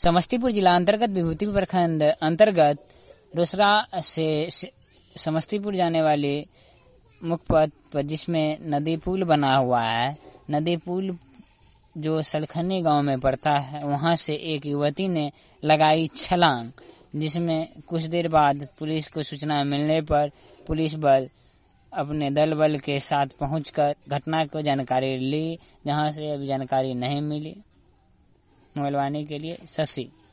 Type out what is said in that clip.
समस्तीपुर जिला अंतर्गत विभूतिपुर प्रखंड अंतर्गत रोसड़ा से समस्तीपुर जाने वाले मुख्य पथ पर जिसमें नदी पुल बना हुआ है, नदी पुल जो सलखनी गांव में पड़ता है, वहां से एक युवती ने लगाई छलांग, जिसमें कुछ देर बाद पुलिस को सूचना मिलने पर पुलिस बल अपने दल बल के साथ पहुंचकर घटना को जानकारी ली, जहां से अभी जानकारी नहीं मिली। मोबाइल वाणी के लिए शशि।